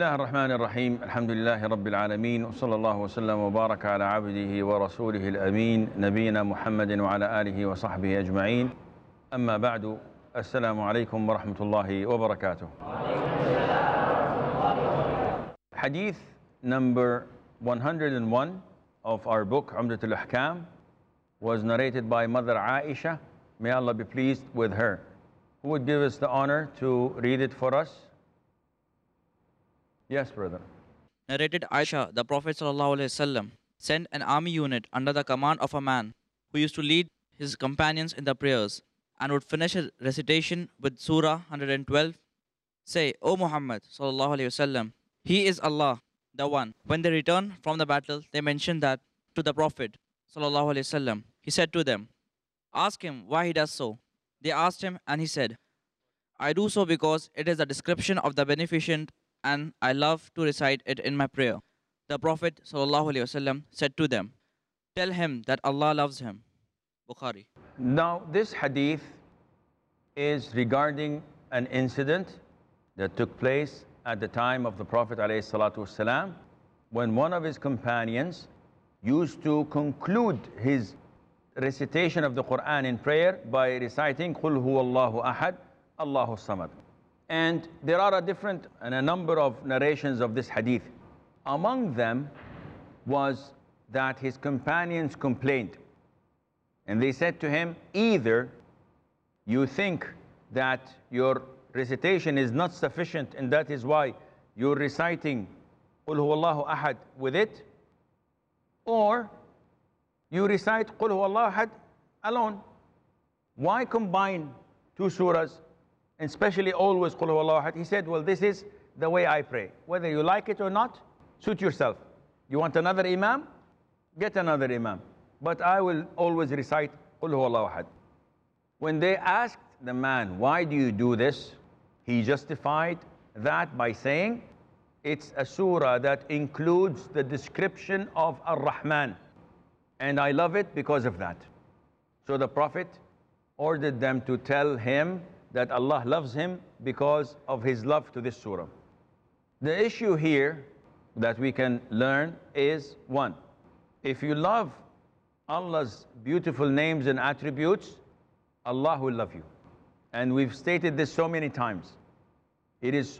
الله الرحمن الرحيم الحمد لله رب العالمين وصلى الله وسلم وبارك على عبده ورسوله الأمين نبينا محمد وعلى آله وصحبه أجمعين أما بعد السلام عليكم ورحمة الله وبركاته. Hadith number 101 of our book Umdatul Ahkam was narrated by Mother Aisha. May Allah be pleased with her. Who would give us the honor to read it for us? Yes, brother. Narrated Aisha, the Prophet ﷺ sent an army unit under the command of a man who used to lead his companions in the prayers and would finish his recitation with Surah 112. Say, O Muhammad ﷺ, He is Allah, the One. When they returned from the battle, they mentioned that to the Prophet ﷺ. He said to them, Ask him why he does so. They asked him and he said, I do so because it is the description of the beneficent and I love to recite it in my prayer. The Prophet ﷺ said to them, Tell him that Allah loves him. Bukhari. Now, this hadith is regarding an incident that took place at the time of the Prophet ﷺ, when one of his companions used to conclude his recitation of the Quran in prayer by reciting Qul huwallahu ahad, Allahu samad. And there are a number of narrations of this hadith. Among them was that his companions complained. And they said to him, either you think that your recitation is not sufficient and that is why you're reciting Qul huwallahu ahad with it, or you recite Qul huwallahu ahad alone. Why combine two surahs? And especially always Qul huwallahu ahad. He said, well, this is the way I pray. Whether you like it or not, suit yourself. You want another imam? Get another imam. But I will always recite Qul huwallahu ahad. When they asked the man, why do you do this? He justified that by saying, it's a surah that includes the description of Ar-Rahman. And I love it because of that. So the Prophet ordered them to tell him that Allah loves him because of his love to this surah. The issue here that we can learn is, one, if you love Allah's beautiful names and attributes, Allah will love you. And we've stated this so many times. It is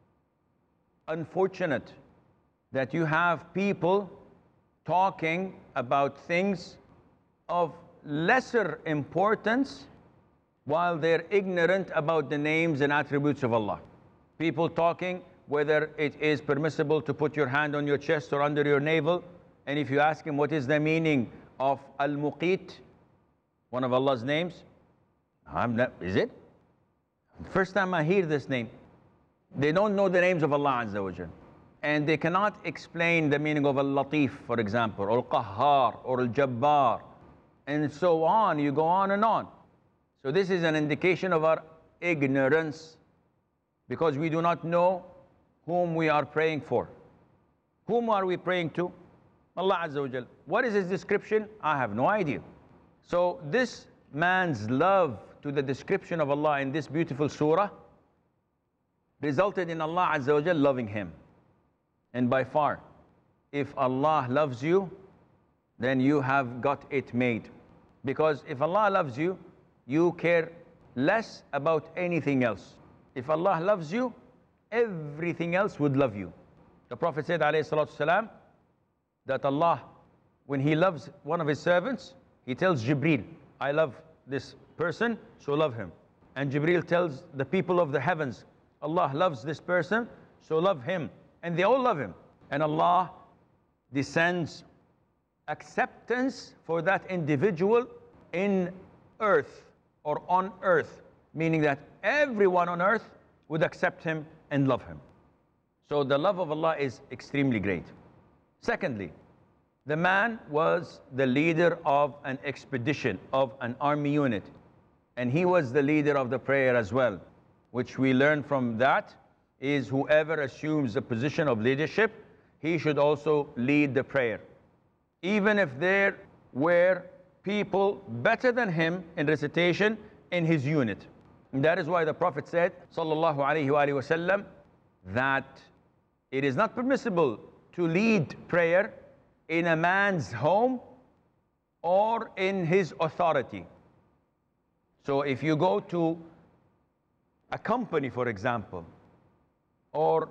unfortunate that you have people talking about things of lesser importance while they're ignorant about the names and attributes of Allah. People talking whether it is permissible to put your hand on your chest or under your navel, and if you ask him what is the meaning of Al-Muqit, one of Allah's names, is it? First time I hear this name. They don't know the names of Allah Azza wa Jal. And they cannot explain the meaning of Al-Latif, for example, or Al-Qahhar, or Al-Jabbar, and so on. You go on and on. So this is an indication of our ignorance, because we do not know whom we are praying for. Whom are we praying to? Allah Azza wa Jal. What is his description? I have no idea. So this man's love to the description of Allah in this beautiful surah resulted in Allah Azza wa Jal loving him. And by far, if Allah loves you, then you have got it made. Because if Allah loves you, you care less about anything else. If Allah loves you, everything else would love you. The Prophet said, alayhi salatu wasalam, that Allah, when he loves one of his servants, he tells Jibreel, I love this person, so love him. And Jibreel tells the people of the heavens, Allah loves this person, so love him. And they all love him. And Allah descends acceptance for that individual in earth, or on earth, meaning that everyone on earth would accept him and love him. So the love of Allah is extremely great. Secondly, the man was the leader of an expedition, of an army unit. And he was the leader of the prayer as well, which we learn from that is whoever assumes a position of leadership, he should also lead the prayer. Even if there were people better than him in recitation in his unit. And that is why the Prophet said, sallallahu alaihi wasallam, that It is not permissible to lead prayer in a man's home or in his authority. So if you go to a company, for example, or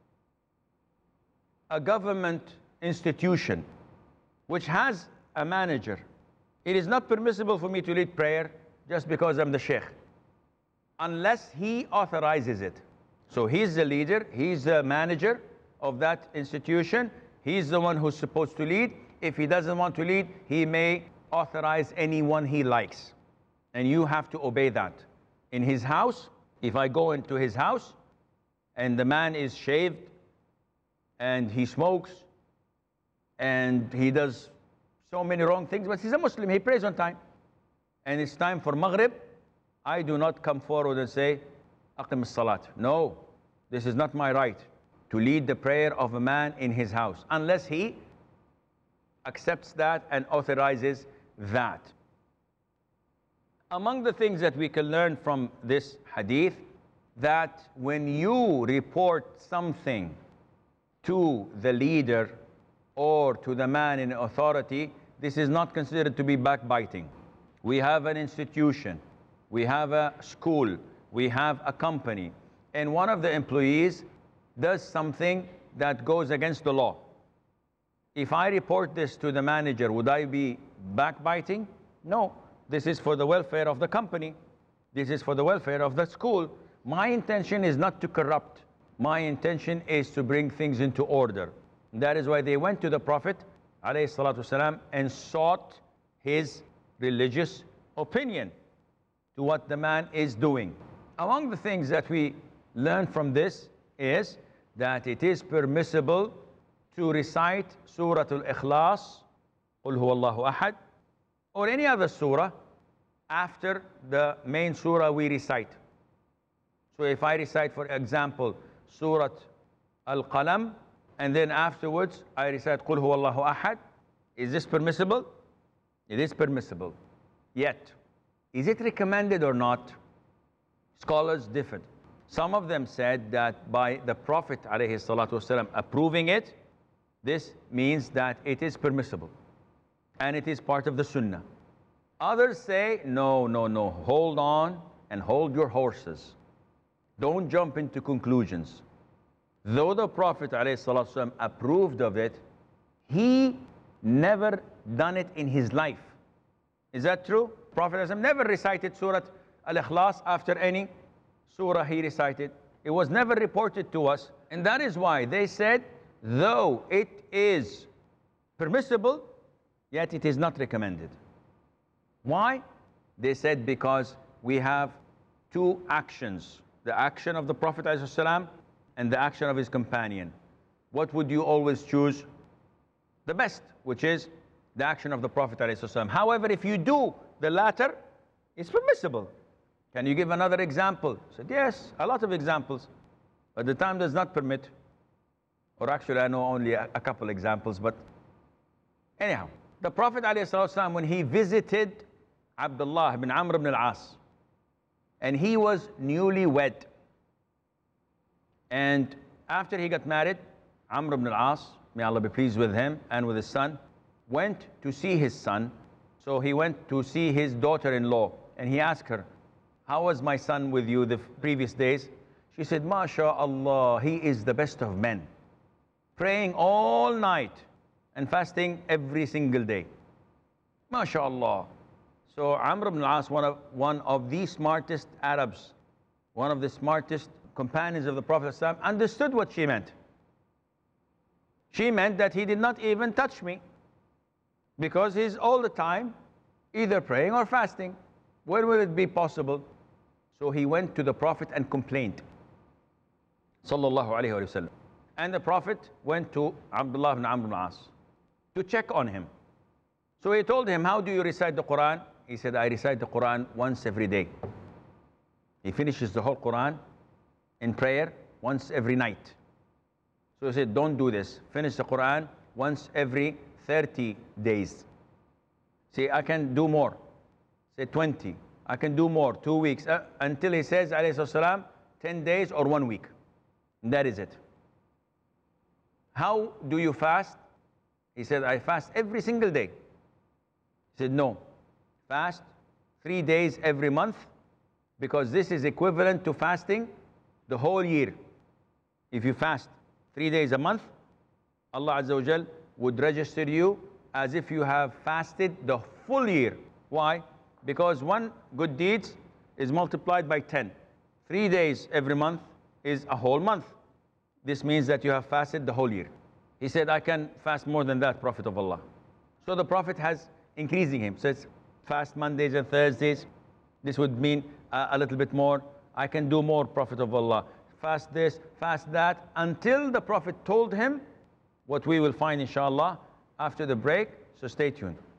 a government institution which has a manager, it is not permissible for me to lead prayer just because I'm the sheikh, unless he authorizes it. So he's the leader, he's the manager of that institution, he's the one who's supposed to lead. If he doesn't want to lead, he may authorize anyone he likes. And you have to obey that. In his house, if I go into his house and the man is shaved and he smokes and he does so many wrong things, but he's a Muslim, he prays on time, and it's time for Maghrib, I do not come forward and say, Aqim as-salat. No, this is not my right to lead the prayer of a man in his house, unless he accepts that and authorizes that. Among the things that we can learn from this hadith, that when you report something to the leader or to the man in authority, this is not considered to be backbiting. We have an institution, we have a school, we have a company, and one of the employees does something that goes against the law. If I report this to the manager, would I be backbiting? No. This is for the welfare of the company. This is for the welfare of the school. My intention is not to corrupt. My intention is to bring things into order. That is why they went to the Prophet ﷺ and sought his religious opinion to what the man is doing. Among the things that we learn from this is that it is permissible to recite Surah Al-Ikhlas, Qul Huwallahu Ahad, or any other surah after the main surah we recite. So if I recite, for example, Surah Al-Qalam, and then afterwards I recite Qul Huwallahu Ahad, is this permissible? It is permissible. Yet, is it recommended or not? Scholars differed. Some of them said that by the Prophet ﷺ approving it, this means that it is permissible and it is part of the Sunnah. Others say, no, no, no, hold on and hold your horses. Don't jump into conclusions. Though the Prophet ﷺ approved of it, he never done it in his life. Is that true? Prophet ﷺ never recited Surah Al-Ikhlas after any surah he recited. It was never reported to us. And that is why they said, though it is permissible, yet it is not recommended. Why? They said because we have two actions. The action of the Prophet ﷺ and the action of his companion. What would you always choose? The best, which is the action of the Prophet ﷺ. However, if you do the latter, it's permissible. Can you give another example? I said, yes, a lot of examples. But the time does not permit. Or actually, I know only a couple examples, but anyhow. The Prophet ﷺ, when he visited Abdullah ibn Amr ibn al-As, and he was newly wed. And after he got married, Amr ibn al-As, may Allah be pleased with him and with his son, went to see his son. So he went to see his daughter-in-law, and he asked her, how was my son with you the previous days? She said, MashaAllah, he is the best of men, praying all night and fasting every single day. MashaAllah. So Amr ibn al-As, one of the smartest Arabs, one of the smartest companions of the Prophet ﷺ, understood what she meant. She meant that he did not even touch me, because he's all the time either praying or fasting. When will it be possible? So he went to the Prophet and complained. Sallallahu alayhi wa sallam. And the Prophet went to Abdullah ibn Amr ibn al-As to check on him. So he told him, how do you recite the Quran? He said, I recite the Quran once every day. He finishes the whole Quran in prayer once every night. So he said, don't do this. Finish the Quran once every 30 days. See, I can do more. Say 20. I can do more, 2 weeks. Until he says, alayhi salam, 10 days or 1 week. And that is it. how do you fast? He said, I fast every single day. He said, no, fast 3 days every month, because this is equivalent to fasting the whole year. If you fast 3 days a month, Allah Azza wa Jal would register you as if you have fasted the full year. Why? Because one good deed is multiplied by 10. 3 days every month is a whole month. This means that you have fasted the whole year. He said, I can fast more than that, Prophet of Allah. So the Prophet has increasing him. So it's fast Mondays and Thursdays. This would mean a little bit more. I can do more, Prophet of Allah. Fast this, fast that, until the Prophet told him what we will find, inshallah, after the break. So stay tuned.